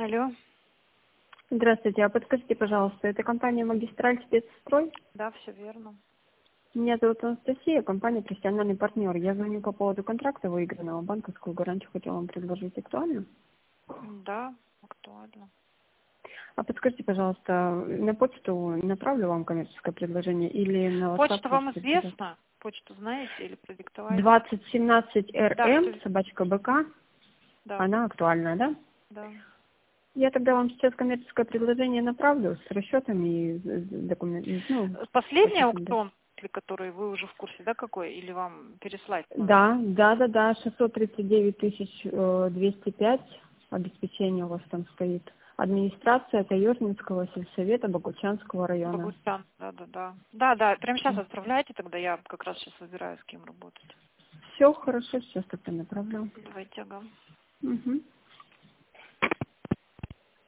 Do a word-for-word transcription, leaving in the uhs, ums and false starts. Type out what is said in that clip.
Алло. Здравствуйте, а подскажите, пожалуйста, это компания «Магистраль Спецстрой»? Да, все верно. Меня зовут Анастасия, компания «Профессиональный партнер». Я звоню по поводу контракта выигранного, банковскую гарантию хотела вам предложить. Актуально? Да, актуально. А подскажите, пожалуйста, на почту направлю вам коммерческое предложение или на WhatsApp Почта вам можете записать? известна? Почту знаете или продиктовать? двадцать семнадцать Да, РМ, все. собачка БК, Да, она актуальна, да? да. Я тогда вам сейчас коммерческое предложение направлю с расчетами и документами, ну, по Последний счетам, да. аукцион, который вы уже в курсе, да, какой? Или вам переслать номер? Да, да, да, да, шестьсот тридцать девять тысяч двести пять обеспечение у вас там стоит. Администрация Таежнинского сельсовета Богучанского района. Богучан, да, да, да. Да, да, прямо сейчас отправляйте, тогда я как раз сейчас выбираю, с кем работать. Все хорошо, сейчас тогда направлю. Давайте, ага. Угу.